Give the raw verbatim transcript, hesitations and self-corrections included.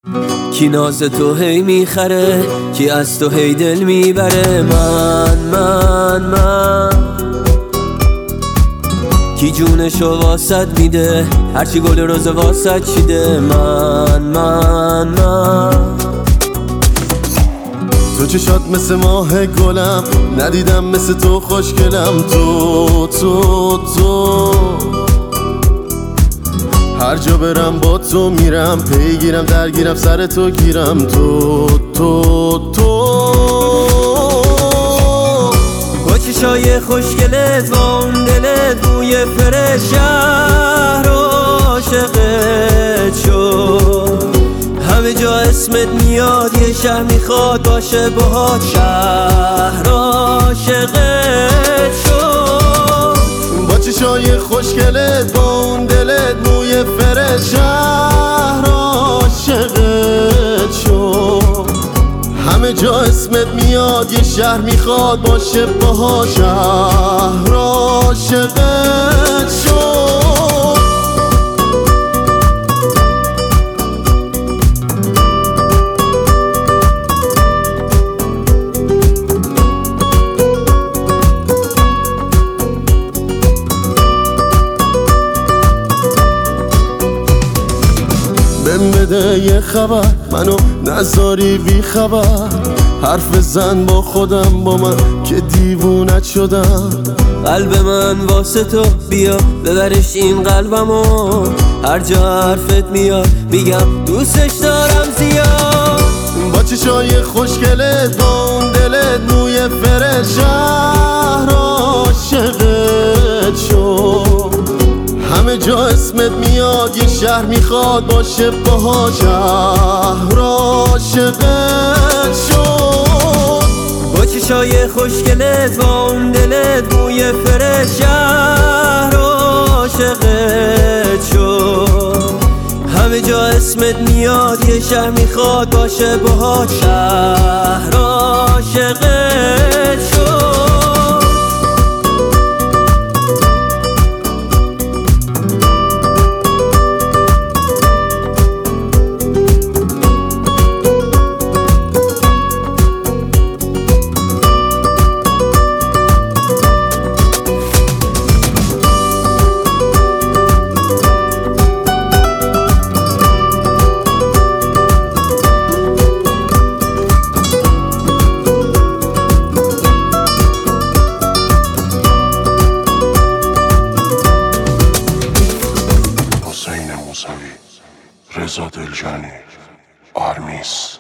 کی ناز تو هی میخره، کی از تو هی دل میبره. من من من کی جونشو واسط میده، هرچی گل روز واسط چیده. من من من تو چشات مثل ماه گلم، ندیدم مثل تو خوشگلم. تو تو تو هر جا برم با تو میرم، پیگیرم درگیرم سر تو گیرم. تو تو تو با چشای خوشگلت، با اون دلت، بوی فرش، شهر عاشقت شد. همه جا اسمت میاد، یه شهر میخواد باشه باهات. شهر عاشقت شد. با چشای خوشگلت، با اون دلت، موی فرش، شهر عاشقت شد. همه جا اسمت میاد، یه شهر میخواد باشه باهات. شهر عاشقت شد. بهم بده یه خبر، منو نذاری بی خبر. حرف زن با خودم، با من که دیوونت شدم. قلب من واسه تو، بیا ببرش این قلبمو. هر جا حرفت میاد میگم دوستش دارم زیاد. با چشای خوشگلت، با اون دلت، موی فرش، شهر عاشقت شد. همه جا اسمت میاد، یه شهر میخواد باشه باهات. شهر عاشقت شد. با چشای خوشگلت، با اون دلت، بوی فرش، شهر عاشقت شد. همه جا اسمت میاد، یه شهر میخواد باشه باهات. شهر عاشقت شد. حسین موسوی، رضا دلجانی، آرمیس.